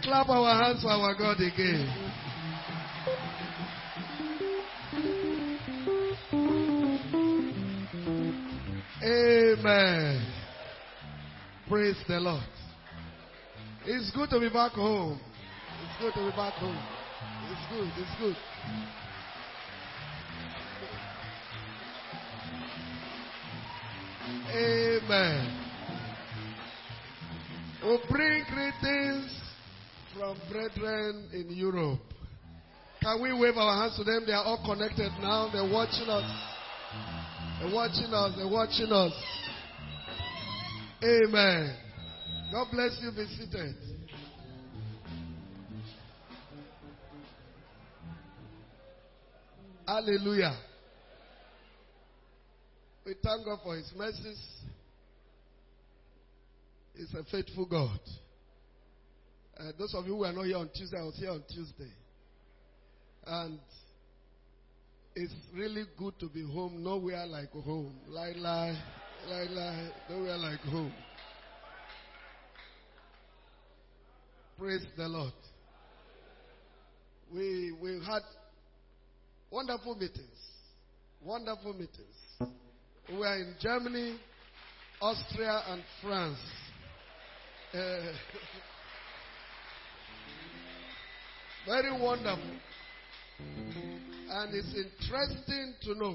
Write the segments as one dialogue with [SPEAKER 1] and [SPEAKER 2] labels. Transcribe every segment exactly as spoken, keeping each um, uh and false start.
[SPEAKER 1] clap our hands for our God again. Amen. Praise the Lord. It's good to be back home. It's good to be back home. It's good. It's good. Amen. We bring greetings from brethren in Europe. Can we wave our hands to them? They are all connected now. They're watching us. They're watching us. They're watching us. Amen. God bless you. Be seated. Hallelujah. We thank God for His mercies. He's a faithful God. Uh, those of you who are not here on Tuesday, I was here on Tuesday. And it's really good to be home. Nowhere like home. Lie, lie, lie, lie. Nowhere like home. Praise the Lord. We we had wonderful meetings. Wonderful meetings. We were in Germany, Austria, and France. Uh, very wonderful. And it's interesting to know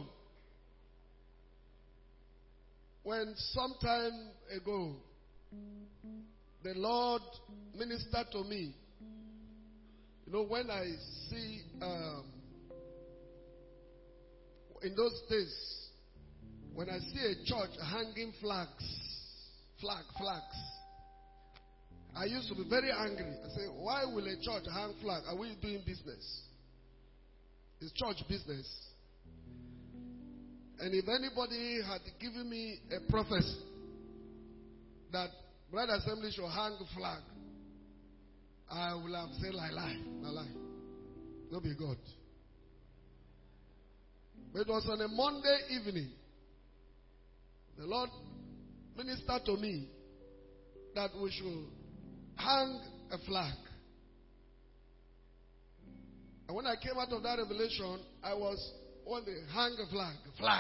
[SPEAKER 1] when some time ago the Lord ministered to me. You know, when I see um, in those days, when I see a church hanging flags, flag, flags, I used to be very angry. I say, why will a church hang flag? Are we doing business? It's church business. And if anybody had given me a prophecy that Brother Assembly should hang a flag, I will have said, lie, lie, lie, lie. No be God. But it was on a Monday evening. The Lord ministered to me that we should hang a flag. And when I came out of that revelation, I was wondering, hang a flag, a flag.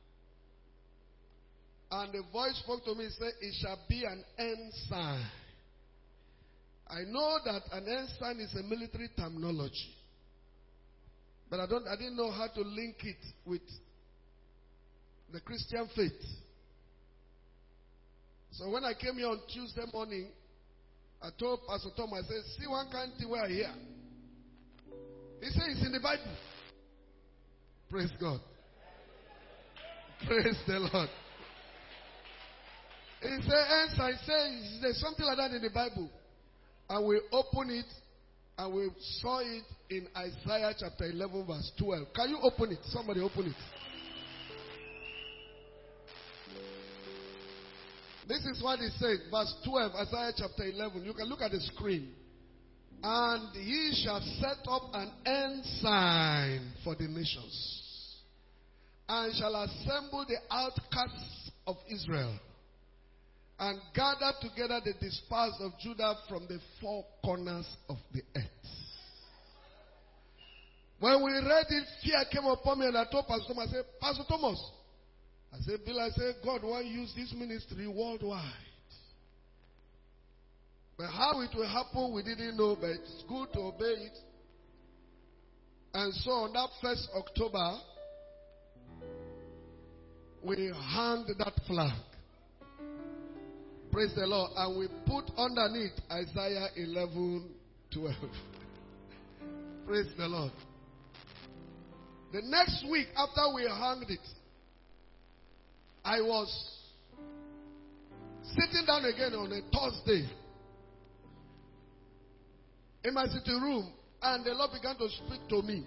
[SPEAKER 1] And the voice spoke to me and said, it shall be an ensign. I know that an ensign is a military terminology. But I don't I didn't know how to link it with the Christian faith. So when I came here on Tuesday morning, I told Pastor Tom, I said, see one kind of thing we are here. He said it's in the Bible. Praise God. Praise the Lord. He said, ensign, says there's something like that in the Bible. And we open it and we saw it in Isaiah chapter eleven verse twelve. Can you open it? Somebody open it. This is what it says, verse twelve, Isaiah chapter eleven. You can look at the screen. And he shall set up an ensign for the nations, and shall assemble the outcasts of Israel, and gather together the dispersed of Judah from the four corners of the earth. When we read it, fear came upon me, and I told Pastor Thomas, I said, Pastor Thomas, I said, Bill, I said, God won't use this ministry worldwide. But how it will happen, we didn't know, but it's good to obey it. And so on that first October, we hung that flag. Praise the Lord. And we put underneath Isaiah eleven twelve. Praise the Lord. The next week after we hung it, I was sitting down again on a Thursday in my sitting room, and the Lord began to speak to me.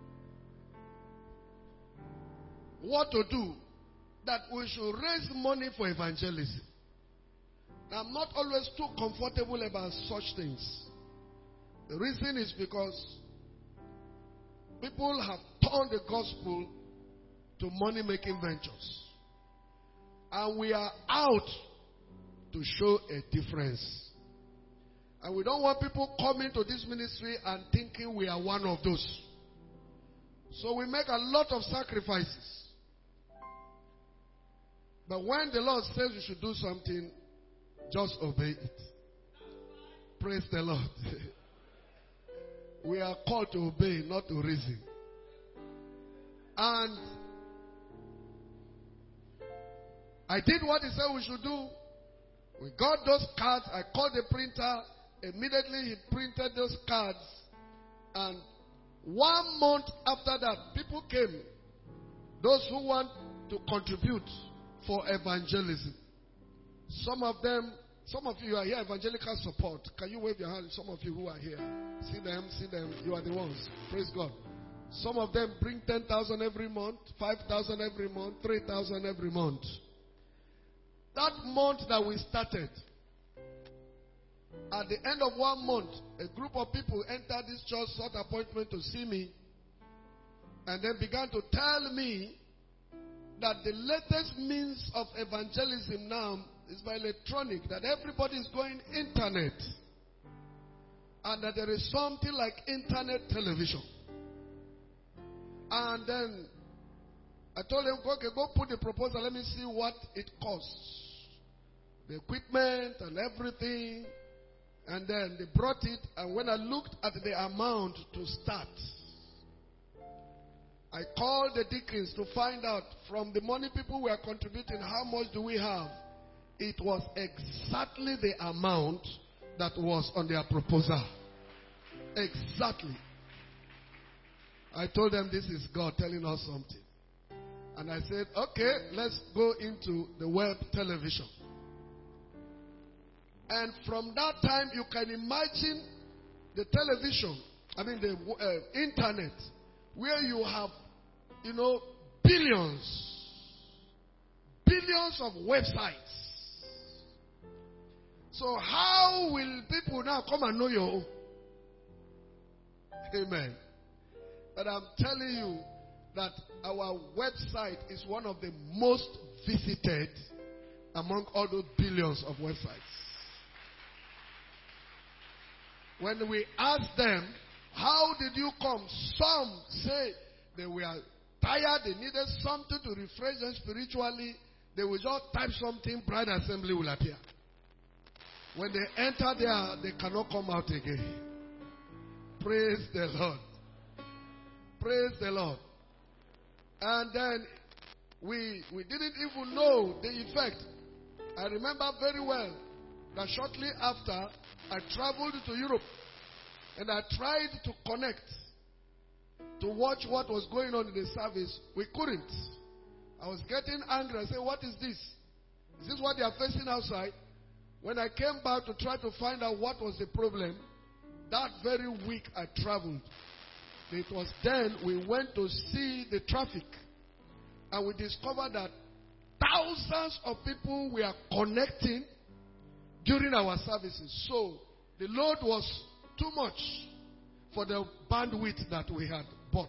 [SPEAKER 1] What to do? That we should raise money for evangelism. I'm not always too comfortable about such things. The reason is because people have turned the gospel to money-making ventures. And we are out to show a difference. And we don't want people coming to this ministry and thinking we are one of those. So we make a lot of sacrifices. But when the Lord says we should do something, just obey it. Praise the Lord. We are called to obey, not to reason. And I did what he said we should do. We got those cards. I called the printer. Immediately he printed those cards. And one month after that, people came. Those who want to contribute for evangelism. Some of them, some of you are here, evangelical support. Can you wave your hand? Some of you who are here. See them, see them. You are the ones. Praise God. Some of them bring ten thousand every month, five thousand every month, three thousand every month. That month that we started, at the end of one month, a group of people entered this church, sought appointment to see me, and then began to tell me that the latest means of evangelism now is by electronic, that everybody is going internet, and that there is something like internet television. And then I told them, okay, go put the proposal, let me see what it costs. The equipment and everything. And then they brought it, and when I looked at the amount to start, I called the deacons to find out from the money people were contributing, how much do we have? It was exactly the amount that was on their proposal. Exactly. I told them this is God telling us something. And I said, okay, let's go into the web television. And from that time, you can imagine the television, I mean the uh, internet, where you have, you know, billions, billions of websites. So how will people now come and know you? Amen. But I'm telling you that our website is one of the most visited among all those billions of websites. When we ask them, how did you come? Some say they were tired, they needed something to refresh them spiritually. They will just type something, Bride Assembly will appear. When they enter there, they cannot come out again. Praise the Lord. Praise the Lord. And then we, we didn't even know the effect. I remember very well that shortly after, I traveled to Europe and I tried to connect to watch what was going on in the service. We couldn't. I was getting angry. I said, what is this? Is this what they are facing outside? When I came back to try to find out what was the problem, that very week I traveled. It was then we went to see the traffic, and we discovered that thousands of people were connecting during our services. So the load was too much for the bandwidth that we had bought.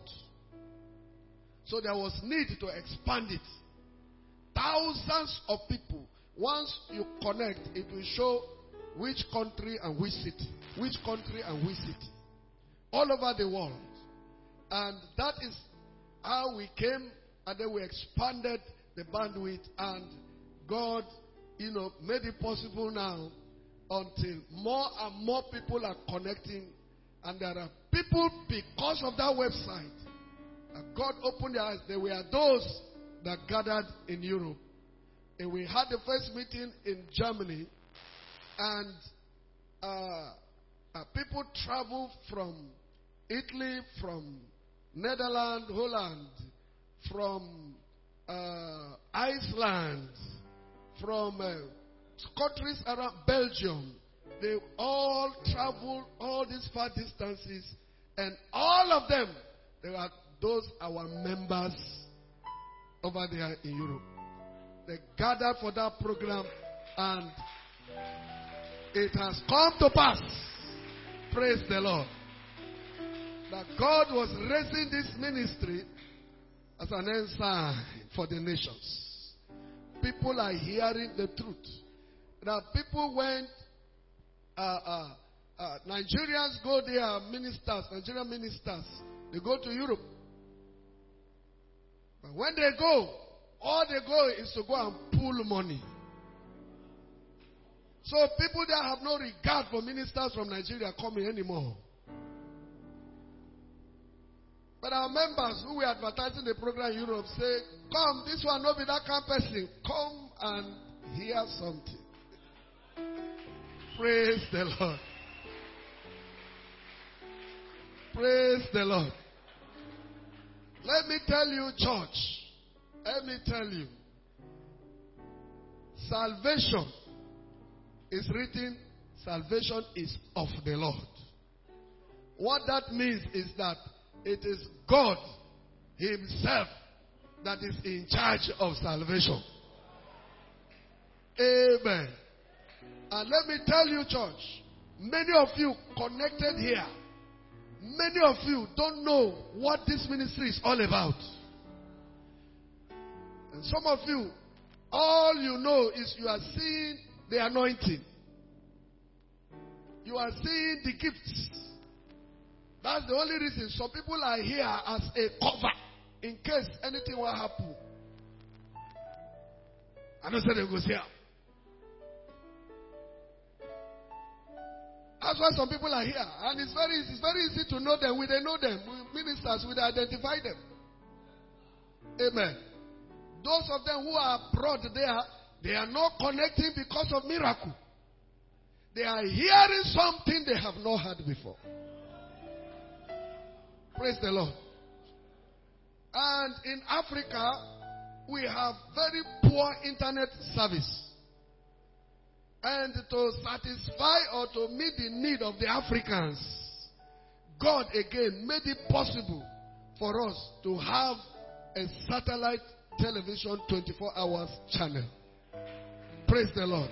[SPEAKER 1] So there was need to expand it. Thousands of people. Once you connect, it will show which country and which city. Which country and which city. All over the world. And that is how we came, and then we expanded the bandwidth, and God, you know, made it possible now until more and more people are connecting, and there are people because of that website. And God opened their eyes. There were those that gathered in Europe. And we had the first meeting in Germany, and uh, uh, people traveled from Italy, from Netherlands, Holland, from uh, Iceland, from uh, countries around Belgium. They all traveled all these far distances, and all of them, they were those our members over there in Europe. They gathered for that program, and it has come to pass. Praise the Lord. That God was raising this ministry as an ensign for the nations. People are hearing the truth. Now, people went uh, uh, Uh, Nigerians go there, ministers, Nigerian ministers, they go to Europe. But when they go, all they go is to go and pull money. So people there have no regard for ministers from Nigeria coming anymore. But our members who were advertising the program in Europe say, come, this one no be that kind of person. Come and hear something. Praise the Lord. Praise the Lord. Let me tell you, church. Let me tell you. Salvation is written, salvation is of the Lord. What that means is that it is God Himself that is in charge of salvation. Amen. And let me tell you, church, many of you connected here, many of you don't know what this ministry is all about. And some of you, all you know is you are seeing the anointing. You are seeing the gifts. That's the only reason some people are here as a cover in case anything will happen. I don't say they go here. That's why some people are here. And it's very, it's very easy to know them. We they know them. We ministers, we identify them. Amen. Those of them who are abroad there, they are not connecting because of miracle. They are hearing something they have not heard before. Praise the Lord. And in Africa, we have very poor internet service. And to satisfy or to meet the need of the Africans, God again made it possible for us to have a satellite television twenty-four hours channel. Praise the Lord.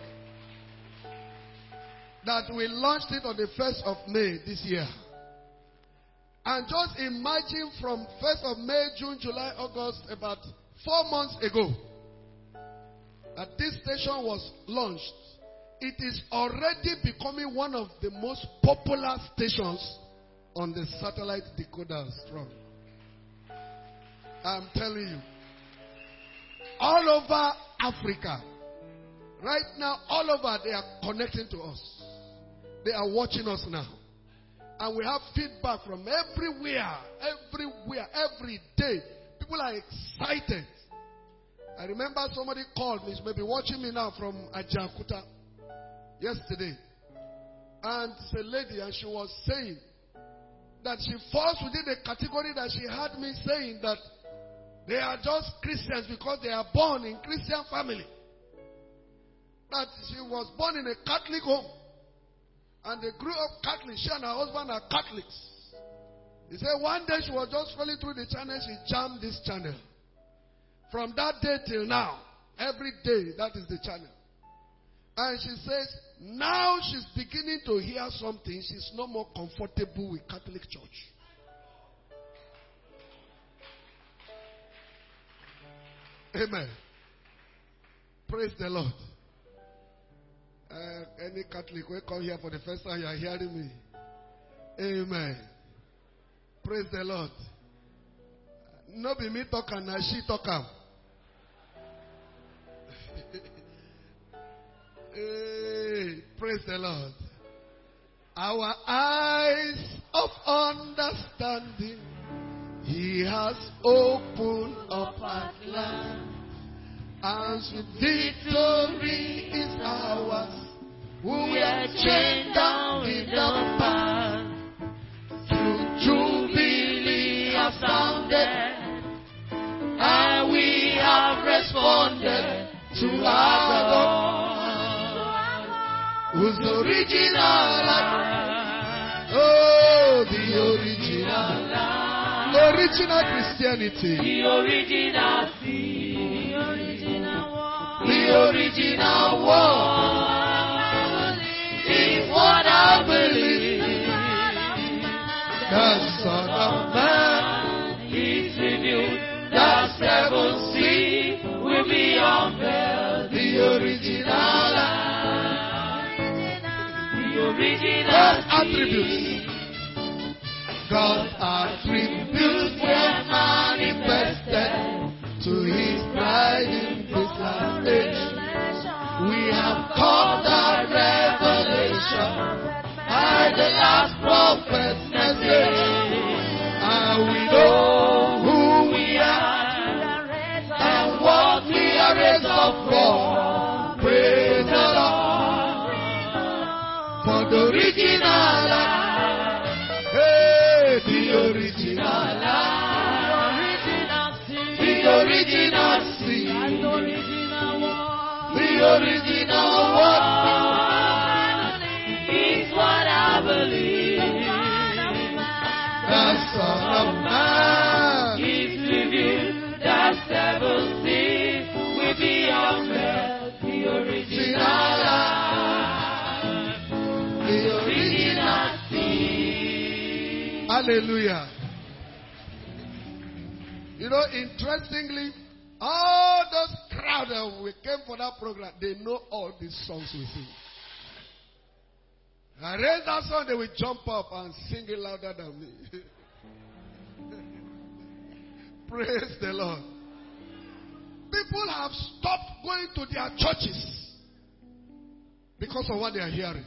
[SPEAKER 1] That we launched it on the first of May this year. And just imagine from first of May, June, July, August, about four months ago, that this station was launched. It is already becoming one of the most popular stations on the satellite decoders. From. I'm telling you. All over Africa, right now, all over, they are connecting to us. They are watching us now. And we have feedback from everywhere, everywhere, every day. People are excited. I remember somebody called me, she may be watching me now from Ajakuta yesterday. And it's a lady, and she was saying that she falls within the category that she had me saying that they are just Christians because they are born in Christian family. That she was born in a Catholic home. And they grew up Catholic. She and her husband are Catholics. He said one day she was just scrolling through the channel. She jammed this channel. From that day till now, every day, that is the channel. And she says, now she's beginning to hear something. She's no more comfortable with Catholic Church. Amen. Praise the Lord. Uh, any Catholic will come here for the first time, you are hearing me. Amen. Praise the Lord. No be me talking, na she talking. Hey, praise the Lord. Our eyes of understanding He has opened up at last. As with victory is ours, we are chained down in the past. Through jubilee have sounded, and we have responded to our God, who's original. Oh, the original, the original Christianity, the original faith. The original one is what I believe. The Son of Man is renewed. The seventh sea will be unveiled. The original, the God's attributes. God's attributes were manifested to His bride in this last age. We have caught the revelation by the last prophet's message, and we know who we are and what we are raised up for. Praise the Lord for the original life. Hey, the original life, the original seed, the original one is what I believe. The Son of Man is revealed, the seven seas will be unveiled. The original life, the original seed. Hallelujah. You know, interestingly, all those crowd that we came for that program, they know all these songs we sing. I raise that song, they will jump up and sing it louder than me. Praise the Lord. People have stopped going to their churches because of what they are hearing.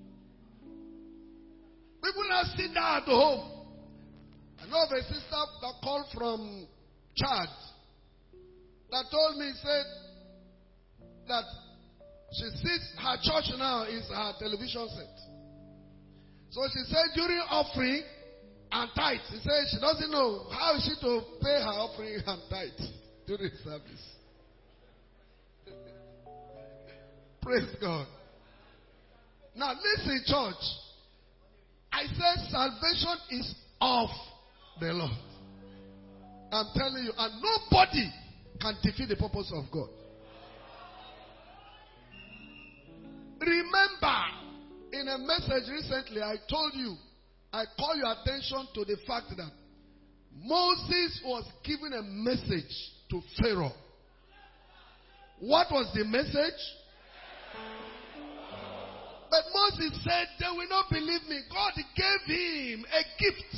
[SPEAKER 1] People now sit down at home. I know of a sister that called from Chad that told me, said that she sits, her church now is her television set. So she said during offering and tithe, she said she doesn't know how is she to pay her offering and tithe during service. Praise God. Now listen, church. I said salvation is of the Lord. I'm telling you, and nobody can defeat the purpose of God. Remember, in a message recently, I told you, I call your attention to the fact that Moses was given a message to Pharaoh. What was the message? But Moses said, they will not believe me. God gave him a gift.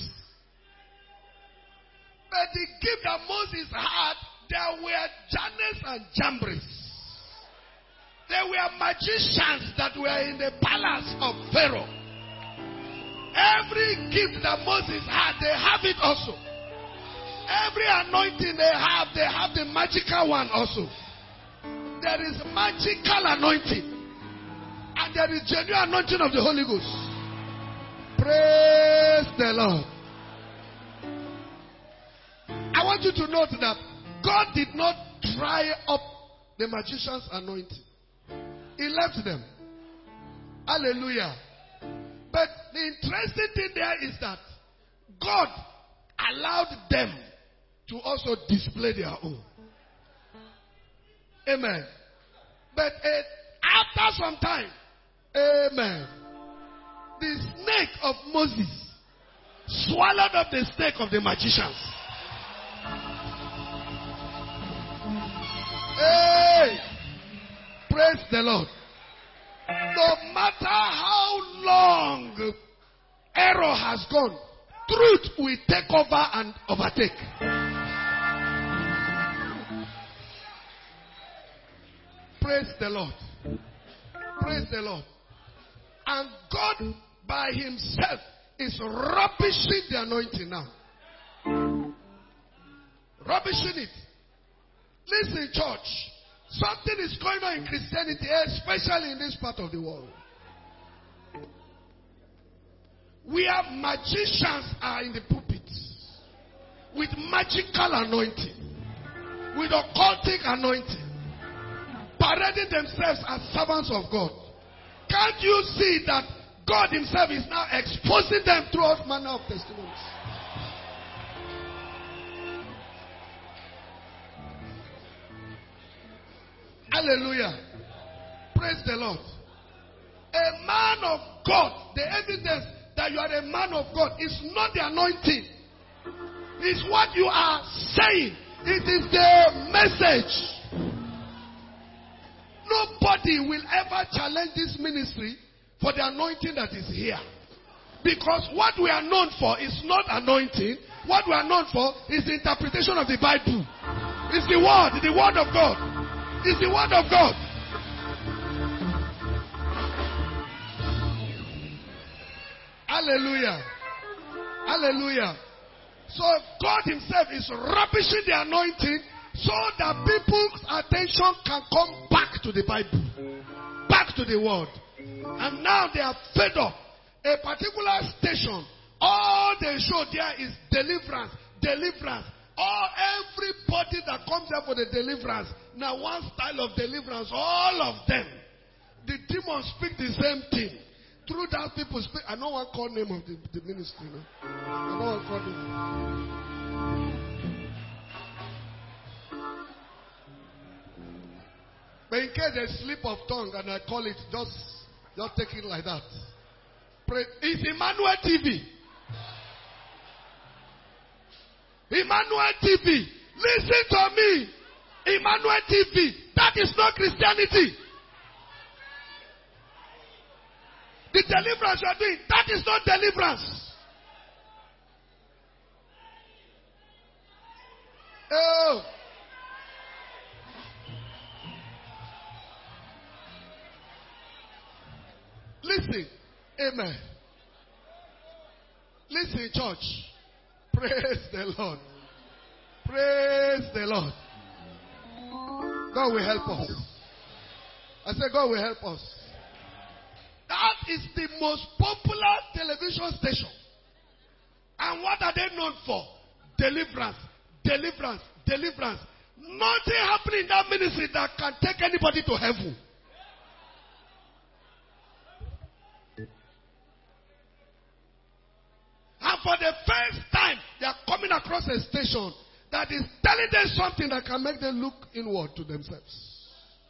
[SPEAKER 1] But the gift that Moses had, there were Jannes and Jambres. There were magicians that were in the palace of Pharaoh. Every gift that Moses had, they have it also. Every anointing they have, they have the magical one also. There is magical anointing. And there is genuine anointing of the Holy Ghost. Praise the Lord. I want you to note that God did not dry up the magician's anointing. He left them. Hallelujah. But the interesting thing there is that God allowed them to also display their own. Amen. But uh, after some time, amen, the snake of Moses swallowed up the snake of the magicians. Hey! Praise the Lord. No matter how long error has gone, truth will take over and overtake. Praise the Lord. Praise the Lord. And God by himself is rubbishing the anointing now. Rubbishing it. Listen, church. Something is going on in Christianity, especially in this part of the world. We have magicians are in the pulpits with magical anointing, with occultic anointing, parading themselves as servants of God. Can't you see that God himself is now exposing them through all manner of testimonies? Hallelujah. Praise the Lord. A man of God, the evidence that you are a man of God is not the anointing. It's what you are saying. It is the message. Nobody will ever challenge this ministry for the anointing that is here. Because what we are known for is not anointing. What we are known for is the interpretation of the Bible. It's the word, the word of God. It's the word of God. Hallelujah. Hallelujah. So God himself is rubbishing the anointing so that people's attention can come back to the Bible, back to the word. And now they are fed up. A particular station, all they show there is deliverance, deliverance. All everybody that comes there for the deliverance, now one style of deliverance, all of them. The demons speak the same thing. Through that people speak. I know one call name of the, the ministry. No? I know one call name. But in case there's slip of tongue and I call it, just, just take it like that. Pray. It's Emmanuel T V. Emmanuel T V. Listen to me. Emmanuel T V. That is not Christianity. The deliverance you are doing, that is not deliverance. Oh. Listen. Amen. Listen, church. Praise the Lord. Praise the Lord. God will help us. I said, God will help us. That is the most popular television station. And what are they known for? Deliverance, deliverance, deliverance. Nothing happening in that ministry that can take anybody to heaven. And for the first time, they are coming across a station that is telling them something that can make them look inward to themselves.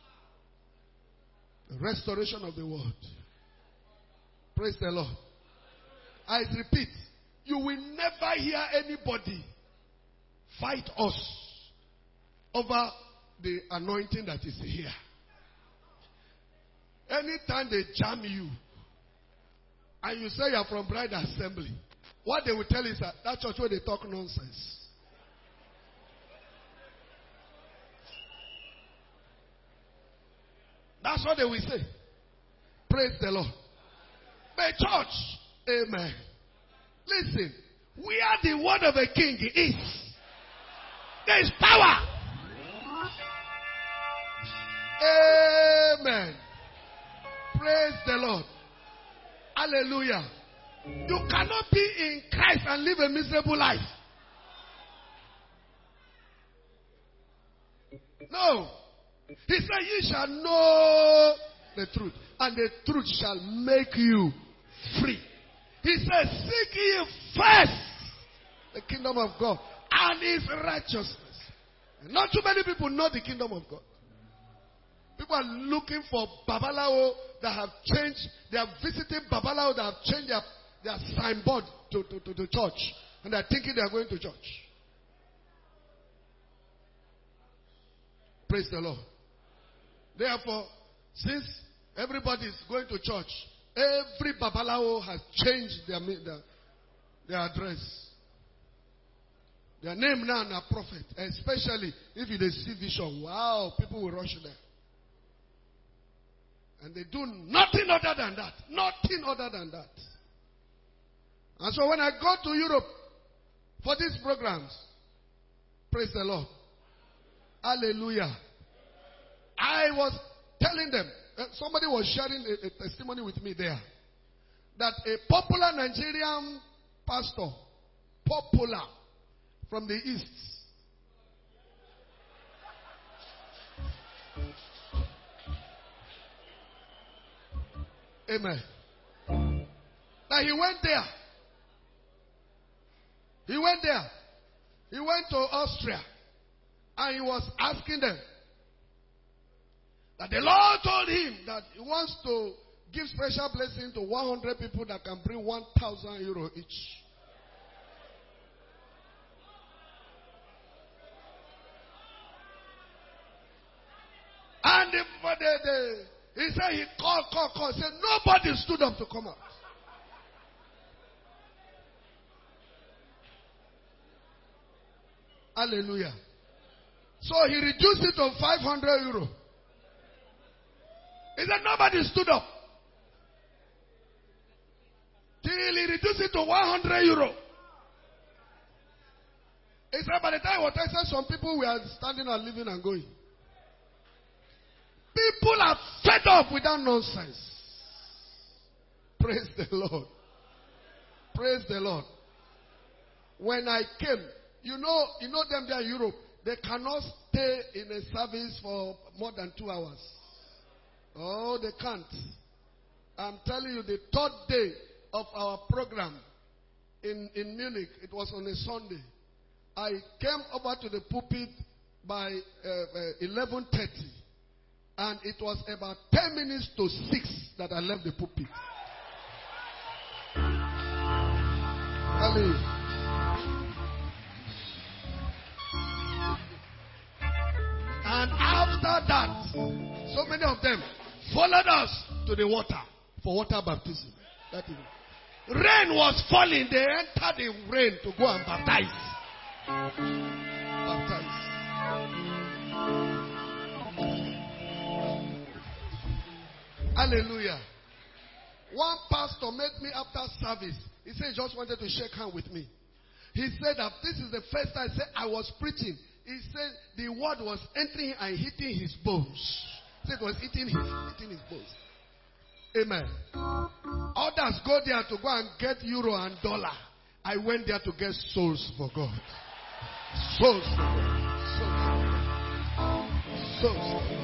[SPEAKER 1] The restoration of the word. Praise the Lord. I repeat, you will never hear anybody fight us over the anointing that is here. Anytime they jam you and you say you are from Bride Assembly, what they will tell you is that that church where they talk nonsense. That's what they will say. Praise the Lord. But church, amen. Listen, where the word of a king is, there is power. Amen. Praise the Lord. Hallelujah. You cannot be in Christ and live a miserable life. No. He said, ye shall know the truth, and the truth shall make you free. He says, seek ye first the kingdom of God and his righteousness. And not too many people know the kingdom of God. People are looking for Babalawo that have changed. They are visiting Babalawo that have changed their, their signboard to, to, to, to church. And they are thinking they are going to church. Praise the Lord. Therefore, since everybody is going to church, every Babalawo has changed their, their, their address. Their name now are prophet. Especially if you see vision. Wow, people will rush there. And they do nothing other than that. Nothing other than that. And so when I go to Europe for these programs, praise the Lord. Hallelujah. I was telling them, uh, somebody was sharing a, a testimony with me there, that a popular Nigerian pastor, popular, from the east, amen, that he went there, he went there, he went to Austria, and he was asking them, that the Lord told him that he wants to give special blessing to one hundred people that can bring one thousand euro each. And the, the, the, He said he called, called, called. He said nobody stood up to come out. Hallelujah. So he reduced it to five hundred euro. He said nobody stood up. Till he reduced it to one hundred euro. He said by the time what I said, some people were standing and leaving and going. People are fed up with that nonsense. Praise the Lord. Praise the Lord. When I came, you know, you know them there in Europe, they cannot stay in a service for more than two hours. Oh, they can't. I'm telling you, the third day of our program in, in Munich, it was on a Sunday. I came over to the pulpit by uh, uh, eleven thirty. And it was about ten minutes to six that I left the pulpit. Hallelujah. And after that, so many of them followed us to the water for water baptism. That is it. Rain was falling. They entered the rain to go and baptize. Baptize. Hallelujah. One pastor met me after service. He said he just wanted to shake hands with me. He said that this is the first time I said I was preaching. He said the word was entering and hitting his bones. He said it was hitting his, hitting his bones. Amen. Others go there to go and get euro and dollar. I went there to get souls for God. Souls for God. Souls for God. Souls for God.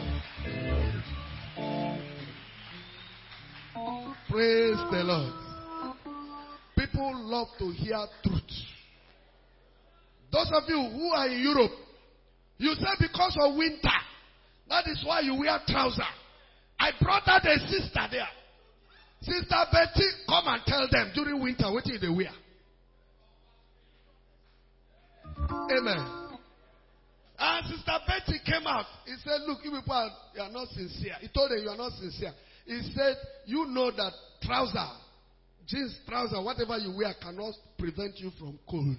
[SPEAKER 1] Praise the Lord. People love to hear truth. Those of you who are in Europe, you say because of winter, that is why you wear trousers. I brought out a sister there. Sister Betty, come and tell them during winter what do they wear. Amen. And Sister Betty came out. He said, look, you people are, you are not sincere. He told her you are not sincere. He said, you know that trouser, jeans, trouser, whatever you wear cannot prevent you from cold.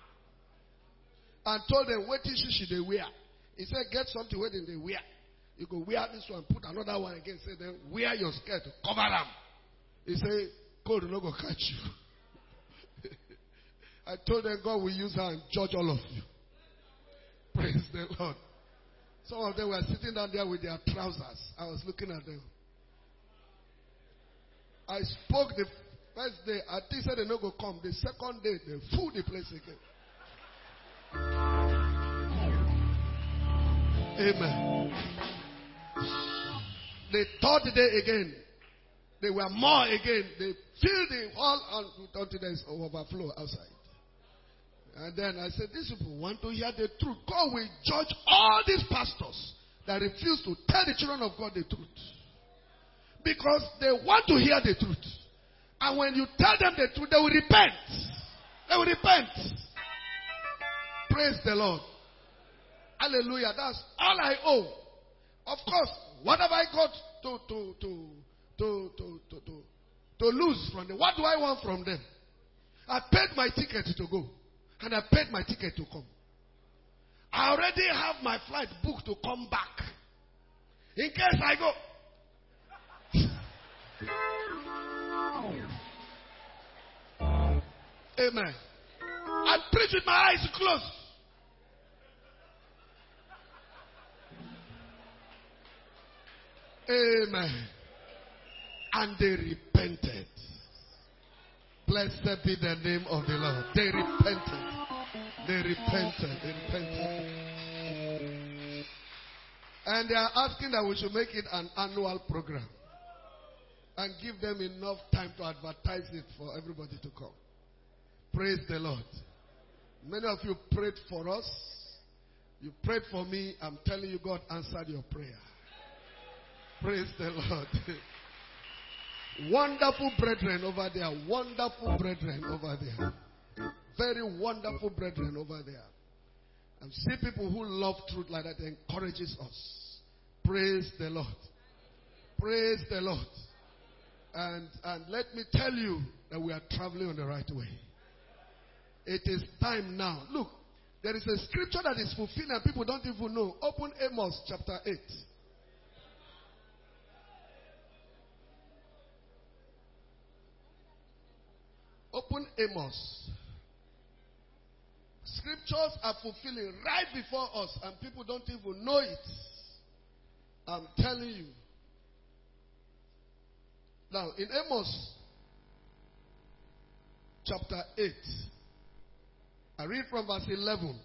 [SPEAKER 1] And told them, what issue should they wear? He said, get something where they wear. You go wear this one, put another one again. Say, then wear your skirt, cover them. He said, cold will not go catch you. I told them, God will use her and judge all of you. Praise the Lord. Some of them were sitting down there with their trousers. I was looking at them. I spoke the first day. I think said they no go come. The second day, they fooled the place again. Amen. The third day again, they were more again. They filled the hall until there is overflow outside. And then I said, these people want to hear the truth. God will judge all these pastors that refuse to tell the children of God the truth. Because they want to hear the truth. And when you tell them the truth, they will repent. They will repent. Praise the Lord. Hallelujah. That's all I owe. Of course, what have I got to, to, to, to, to, to, to, to lose from them? What do I want from them? I paid my ticket to go. And I paid my ticket to come. I already have my flight booked to come back. In case I go. Amen. I preach with my eyes closed. Amen. And they repented. Blessed be the name of the Lord. They repented. They repented. They repented. And they are asking that we should make it an annual program. And give them enough time to advertise it for everybody to come. Praise the Lord. Many of you prayed for us. You prayed for me. I'm telling you, God answered your prayer. Praise the Lord. Wonderful brethren over there. Wonderful brethren over there. Very wonderful brethren over there. And see people who love truth like that encourages us. Praise the Lord. Praise the Lord. And, and let me tell you that we are traveling on the right way. It is time now. Look, there is a scripture that is fulfilled and people don't even know. Open Amos chapter eight. Open Amos. Scriptures are fulfilling right before us and people don't even know it. I'm telling you. Now, in Amos chapter eight, I read from verse eleven.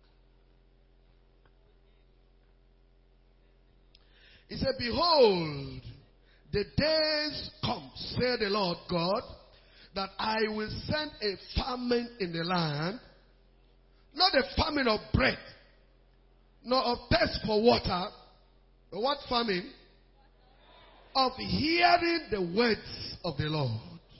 [SPEAKER 1] He said, behold, the days come, said the Lord God, that I will send a famine in the land, not a famine of bread, nor of thirst for water, but what famine? Of hearing the words of the Lord.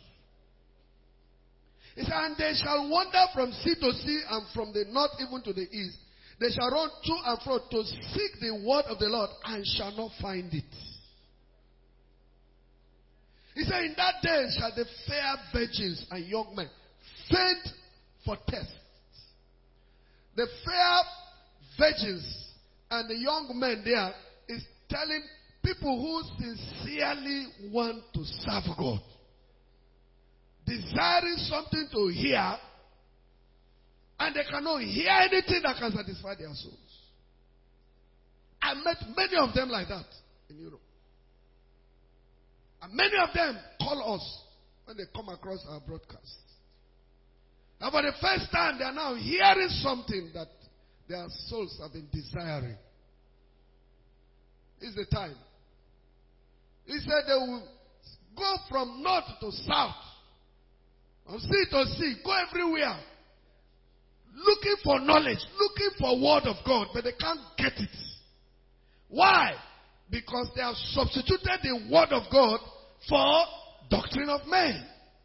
[SPEAKER 1] He said, and they shall wander from sea to sea and from the north even to the east. They shall run to and fro to seek the word of the Lord and shall not find it. He said, in that day shall the fair virgins and young men faint for thirst. The fair virgins and the young men there is telling people who sincerely want to serve God, desiring something to hear, and they cannot hear anything that can satisfy their souls. I met many of them like that in Europe. And many of them call us when they come across our broadcast. And for the first time, they are now hearing something that their souls have been desiring. It's the time. He said they will go from north to south, from sea to sea, go everywhere, looking for knowledge, looking for word of God, but they can't get it. Why? Because they have substituted the word of God for doctrine of men.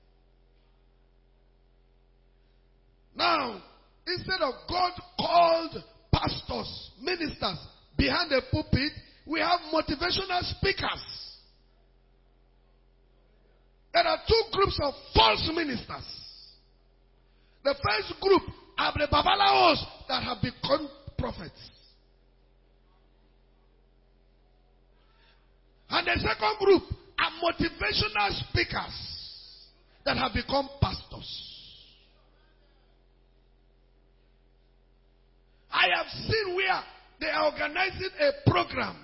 [SPEAKER 1] Now, instead of God called pastors, ministers behind the pulpit, we have motivational speakers. There are two groups of false ministers. The first group are the Babalaos that have become prophets. And the second group are motivational speakers that have become pastors. I have seen where they are organizing a program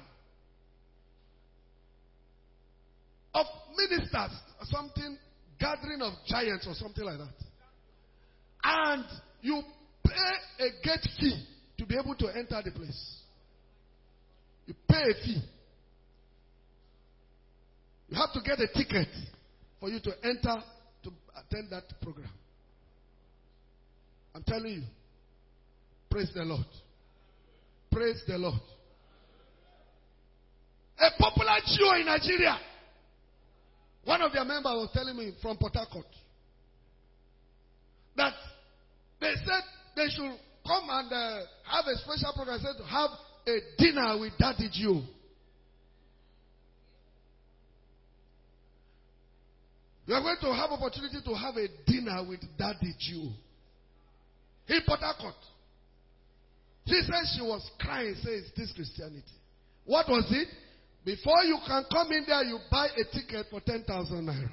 [SPEAKER 1] of ministers, something, gathering of giants or something like that. And you pay a gate fee to be able to enter the place. You pay a fee. You have to get a ticket for you to enter to attend that program. I'm telling you. Praise the Lord. Praise the Lord. A popular G O in Nigeria. One of their members was telling me from Port Harcourt that they said they should come and uh, have a special program. They said to have a dinner with Daddy G O. We are going to have opportunity to have a dinner with Daddy G O in Port Harcourt. She said she was crying, says, this Christianity. What was it? Before you can come in there, you buy a ticket for ten thousand naira.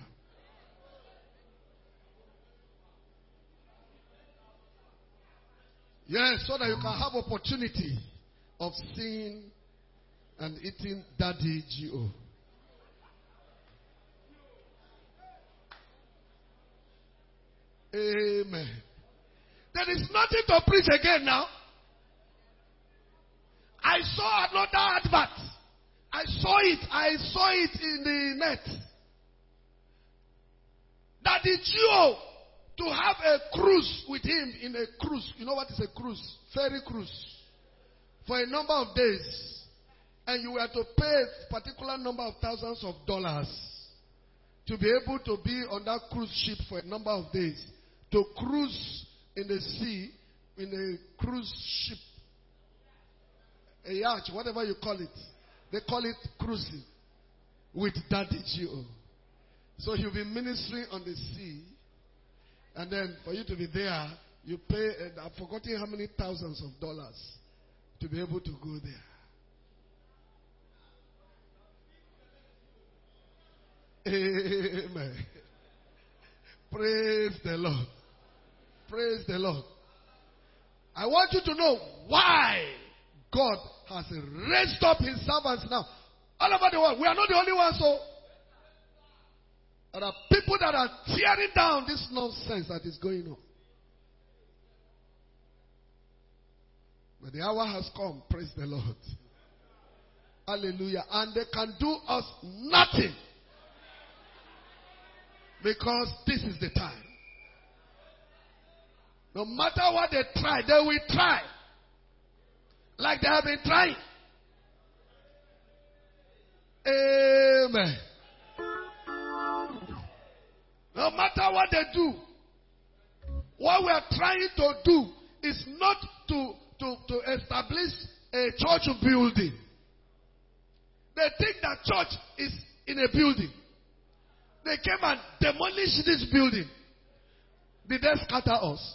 [SPEAKER 1] Yes, so that you can have opportunity of seeing and eating Daddy G O. Amen. There is nothing to preach again now. I saw another advert. I saw it. I saw it in the net. That the G O to have a cruise with him in a cruise. You know what is a cruise? Ferry cruise. For a number of days. And you were to pay a particular number of thousands of dollars to be able to be on that cruise ship for a number of days. To cruise in the sea in a cruise ship. A yacht, whatever you call it. They call it cruising. with Daddy G O. So he'll be ministering on the sea. And then for you to be there, you pay, uh, I've forgotten how many thousands of dollars to be able to go there. Amen. Praise the Lord. Praise the Lord. I want you to know why God has raised up his servants now. All over the world. We are not the only ones. So there are people that are tearing down this nonsense that is going on. But the hour has come. Praise the Lord. Hallelujah. And they can do us nothing. Because this is the time. No matter what they try, they will try. Like they have been trying. Amen. No matter what they do, what we are trying to do is not to, to, to establish a church building. They think that church is in a building. They came and demolished this building. Did they scatter us?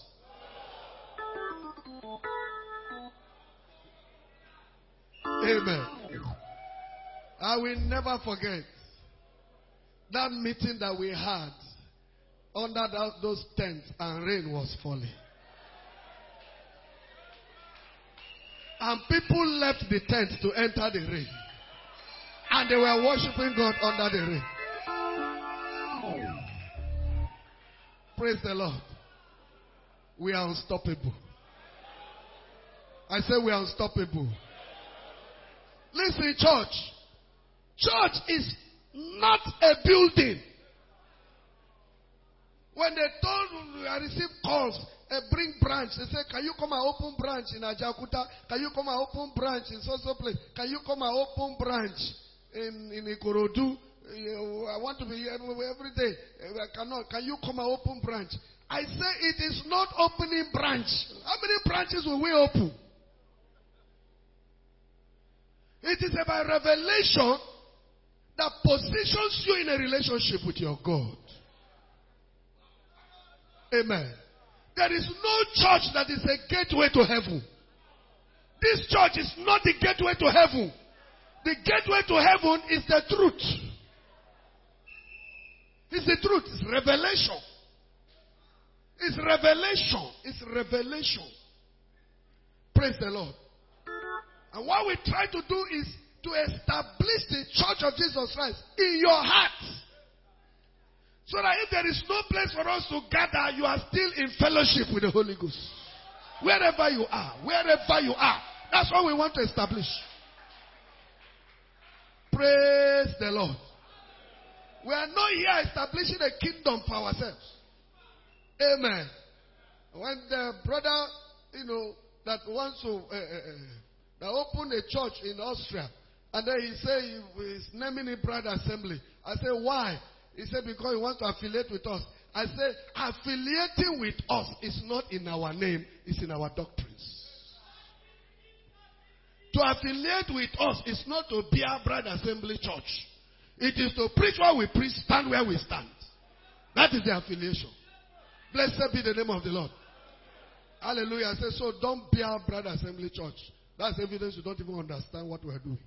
[SPEAKER 1] Amen. I will never forget that meeting that we had under that, those tents, and rain was falling. And people left the tent to enter the rain. And they were worshiping God under the rain. Praise the Lord. We are unstoppable. I say we are unstoppable. Listen, church. Church is not a building. When they told, I received calls, uh, bring branch. They said, can you come and open branch in Ajakuta? Can you come and open branch in so-so place? Can you come and open branch in, in Ikorodu? I want to be here every day. I cannot. Can you come and open branch? I say it is not opening branch. How many branches will we open? It is about revelation that positions you in a relationship with your God. Amen. There is no church that is a gateway to heaven. This church is not the gateway to heaven. The gateway to heaven is the truth. It's the truth. It's revelation. It's revelation. It's revelation. Praise the Lord. And what we try to do is to establish the church of Jesus Christ in your heart. So that if there is no place for us to gather, you are still in fellowship with the Holy Ghost. Wherever you are, wherever you are. That's what we want to establish. Praise the Lord. We are not here establishing a kingdom for ourselves. Amen. When the brother, you know, that wants to uh, uh, uh, that opened a church in Austria, and then he said he is naming it Bride Assembly. I said, why? He said, because he wants to affiliate with us. I said, affiliating with us is not in our name, it's in our doctrines. To affiliate with us is not to be a Bride Assembly church. It is to preach what we preach, stand where we stand. That is the affiliation. Blessed be the name of the Lord. Hallelujah. I said, so don't be a Bride Assembly church. That's evidence you don't even understand what we are doing.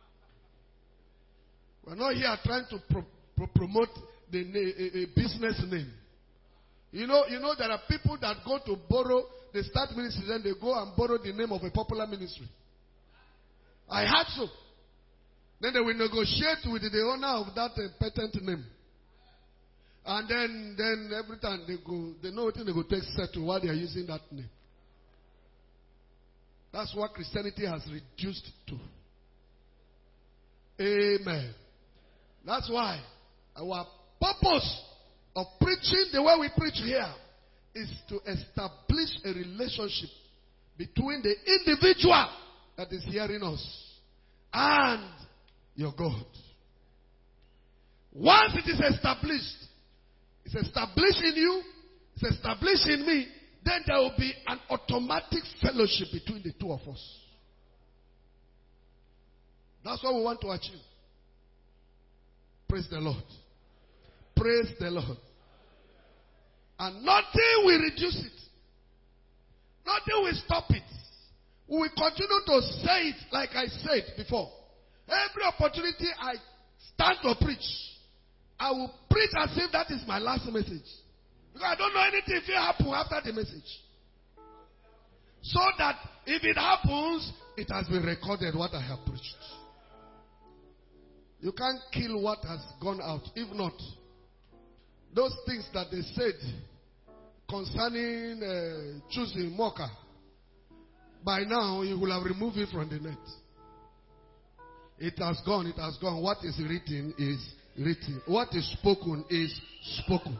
[SPEAKER 1] We're not here trying to pro- pro- promote the a, a business name. You know, you know there are people that go to borrow, they start ministry, then they go and borrow the name of a popular ministry. I had so. Then they will negotiate with the owner of that uh, patent name. And then, then every time they go, they know what they go take settle while they are using that name. That's what Christianity has reduced to. Amen. That's why our purpose of preaching the way we preach here is to establish a relationship between the individual that is hearing us and your God. Once it is established, it's established in you, it's established in me, then there will be an automatic fellowship between the two of us. That's what we want to achieve. Praise the Lord. Praise the Lord. And nothing will reduce it. Nothing will stop it. We will continue to say it like I said before. Every opportunity I stand to preach, I will preach as if that is my last message. Because I don't know anything if it happen after the message. So that if it happens, it has been recorded what I have preached. You can't kill what has gone out. If not, those things that they said concerning uh, choosing Mocha, by now you will have removed it from the net. It has gone, it has gone. What is written is written. What is spoken is spoken.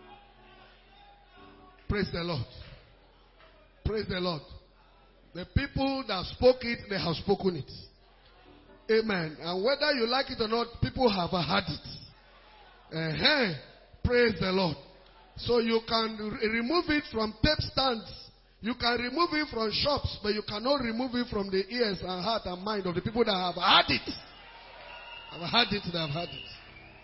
[SPEAKER 1] Praise the Lord. Praise the Lord. The people that spoke it, they have spoken it. Amen. And whether you like it or not, people have heard it. Uh-huh. Praise the Lord. So you can re- remove it from tape stands. You can remove it from shops, but you cannot remove it from the ears and heart and mind of the people that have heard it. Have heard it, they have heard it.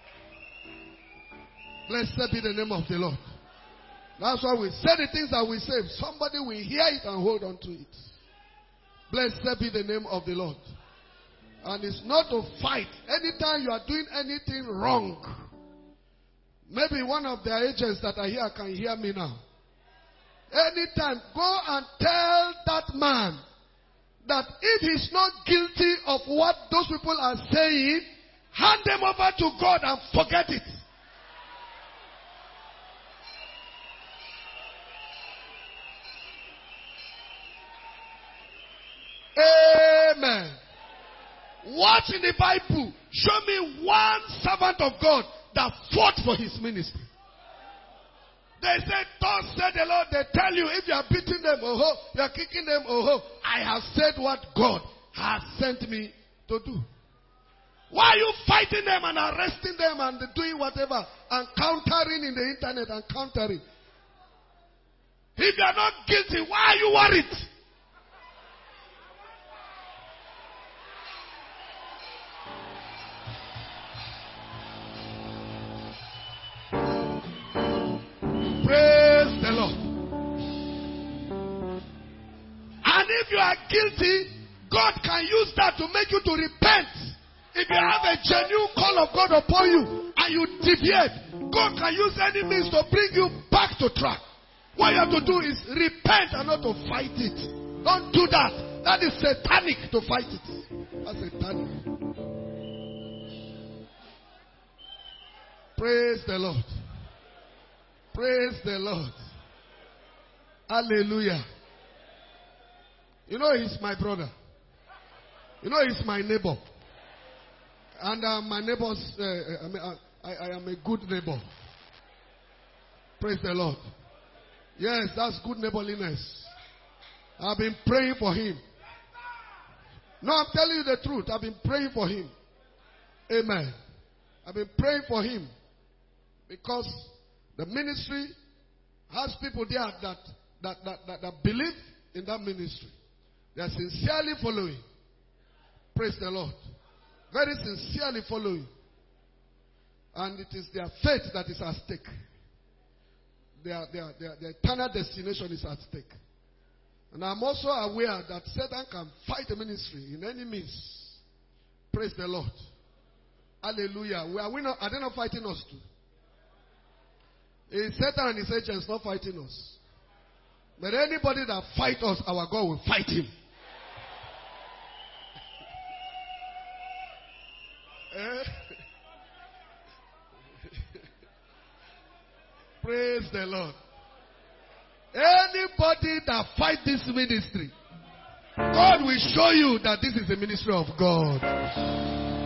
[SPEAKER 1] Blessed be the name of the Lord. That's why we say the things that we say. Somebody will hear it and hold on to it. Blessed be the name of the Lord. And it's not to fight. Anytime you are doing anything wrong, maybe one of the agents that are here can hear me now. Anytime, go and tell that man that if he's not guilty of what those people are saying, hand them over to God and forget it. Amen. What in the Bible? Show me one servant of God that fought for his ministry. They said, thus said the Lord. They tell you if you are beating them, oh ho, you are kicking them, oh ho. I have said what God has sent me to do. Why are you fighting them and arresting them and doing whatever and countering in the internet and countering? If you are not guilty, why are you worried? Praise the Lord. And if you are guilty, God can use that to make you to repent. If you have a genuine call of God upon you and you deviate, God can use any means to bring you back to track. What you have to do is repent and not to fight it. Don't do that. That is satanic to fight it. That's satanic. Praise the Lord. Praise the Lord. Hallelujah. You know he's my brother. You know he's my neighbor. And uh, my neighbors, uh, I, mean, I, I am a good neighbor. Praise the Lord. Yes, that's good neighborliness. I've been praying for him. No, I'm telling you the truth. I've been praying for him. Amen. I've been praying for him. Because the ministry has people there that, that, that, that, that believe in that ministry. They are sincerely following. Praise the Lord. Very sincerely following. And it is their faith that is at stake. Their, their, their, their eternal destination is at stake. And I'm also aware that Satan can fight the ministry in any means. Praise the Lord. Hallelujah. Are, we not, are they not fighting us too? Is Satan and his agents not fighting us? But anybody that fights us, our God will fight him. eh? Praise the Lord. Anybody that fights this ministry, God will show you that this is the ministry of God.